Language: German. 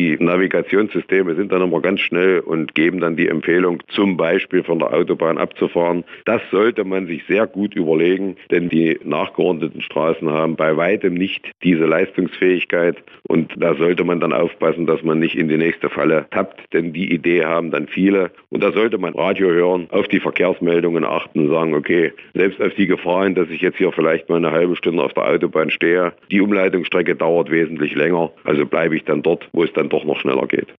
Die Navigationssysteme sind dann immer ganz schnell und geben dann die Empfehlung, zum Beispiel von der Autobahn abzufahren. Das sollte man sich sehr gut überlegen, denn die nachgeordneten Straßen haben bei weitem nicht diese Leistungsfähigkeit und da sollte man dann aufpassen, dass man nicht in die nächste Falle tappt, denn die Idee haben dann viele und da sollte man Radio hören, auf die Verkehrsmeldungen achten und sagen, okay, selbst auf die Gefahren, dass ich jetzt hier vielleicht mal eine halbe Stunde auf der Autobahn stehe, die Umleitungsstrecke dauert wesentlich länger, also bleibe ich dann dort, wo es dann doch noch schneller geht.